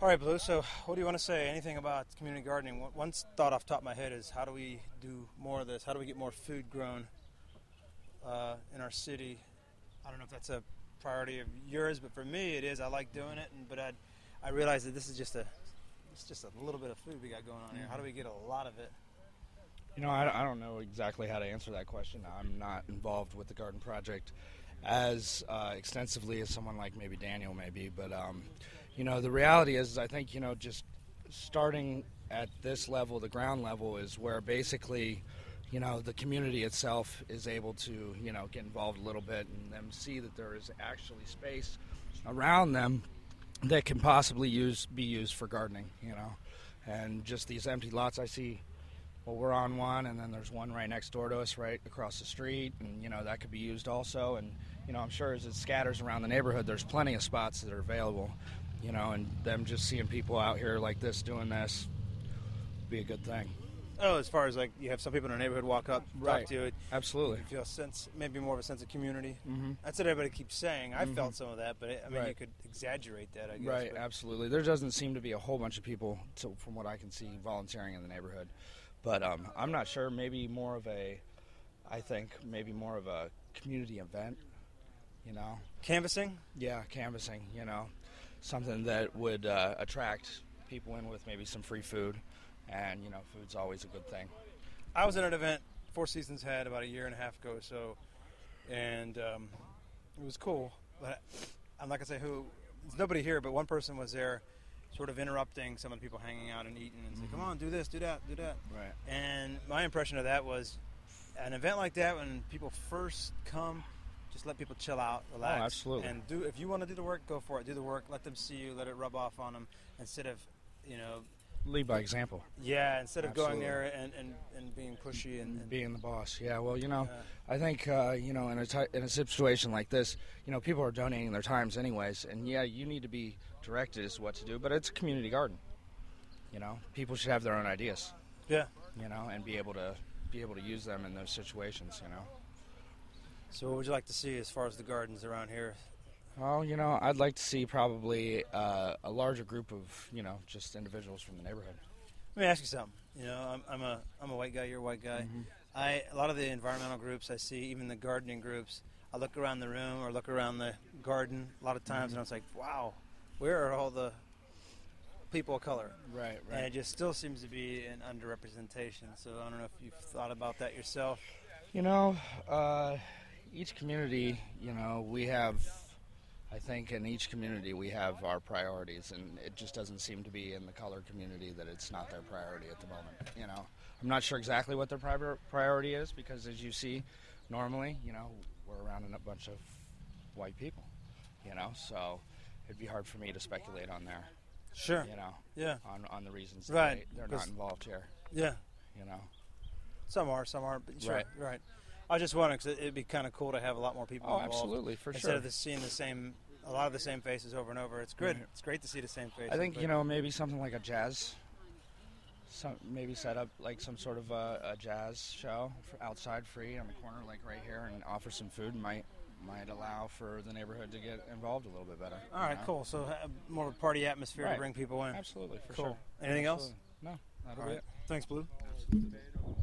All right, Blue. So, what do you want to say? Anything about community gardening? One thought off the top of my head is, how do we do more of this? How do we get more food grown in our city? I don't know if that's a priority of yours, but for me, it is. I like doing it, but I realize that this is just a little bit of food we got going on here. How do we get a lot of it? You know, I don't know exactly how to answer that question. I'm not involved with the garden project as extensively as someone like maybe Daniel may be, but you know, the reality is I think, you know, just starting at this level, the ground level, is where basically, you know, the community itself is able to, you know, get involved a little bit and them see that there is actually space around them that can possibly be used for gardening, you know. And just these empty lots I see, well, we're on one, and then there's one right next door to us, right across the street, and, you know, that could be used also. And, you know, I'm sure as it scatters around the neighborhood, there's plenty of spots that are available, you know, and them just seeing people out here like this doing this would be a good thing. Oh, as far as like you have some people in our neighborhood walk up, talk to you. Absolutely. You feel a sense, maybe more of a sense of community. Mm-hmm. That's what everybody keeps saying. I felt some of that, but I mean, you could exaggerate that, I guess. Right, but. Absolutely. There doesn't seem to be a whole bunch of people, from what I can see, volunteering in the neighborhood. But I'm not sure. Maybe more of a community event, you know. Canvassing? Yeah, canvassing, you know. Something that would attract people in with maybe some free food. And, you know, food's always a good thing. I was at an event Four Seasons had about a year and a half ago or so, and it was cool. But I'm not going to say who. There's nobody here, but one person was there sort of interrupting some of the people hanging out and eating and say, come on, do this, do that, do that. Right. And my impression of that was an event like that, when people first come, just let people chill out, relax. Oh, absolutely. And if you want to do the work, go for it. Do the work. Let them see you. Let it rub off on them instead of, you know, lead by example. Yeah, instead of Absolutely. going there and being pushy and being the boss. Yeah, well, you know, I think you know, in a situation like this, you know, people are donating their times anyways, and yeah, you need to be directed as to what to do, but it's a community garden. You know, people should have their own ideas. Yeah. You know, and be able to use them in those situations. You know. So, what would you like to see as far as the gardens around here? Well, you know, I'd like to see probably a larger group of, you know, just individuals from the neighborhood. Let me ask you something. You know, I'm a white guy. You're a white guy. Mm-hmm. A lot of the environmental groups I see, even the gardening groups, I look around the room or look around the garden a lot of times, and I was like, wow, where are all the people of color? Right. And it just still seems to be an underrepresentation. So I don't know if you've thought about that yourself. You know, each community, you know, we have. I think in each community we have our priorities, and it just doesn't seem to be in the colored community that it's not their priority at the moment. You know, I'm not sure exactly what their priority is, because as you see, normally, you know, we're around a bunch of white people, you know, so it'd be hard for me to speculate on there. Sure. You know. Yeah. On the reasons right. they're not involved here. Yeah. You know. Some are, but sure. Right. I just wondering, because it'd be kind of cool to have a lot more people involved. Absolutely, for instead sure. of seeing a lot of the same faces over and over. It's good. Right. It's great to see the same faces. I think, you know, maybe something like a jazz, maybe set up like some sort of a jazz show outside, free on the corner, like right here, and offer some food. Might allow for the neighborhood to get involved a little bit better. All right, cool. So more of a party atmosphere to bring people in. Absolutely, for cool. sure. Anything else? No, that'll be it. Thanks, Blue. Absolutely.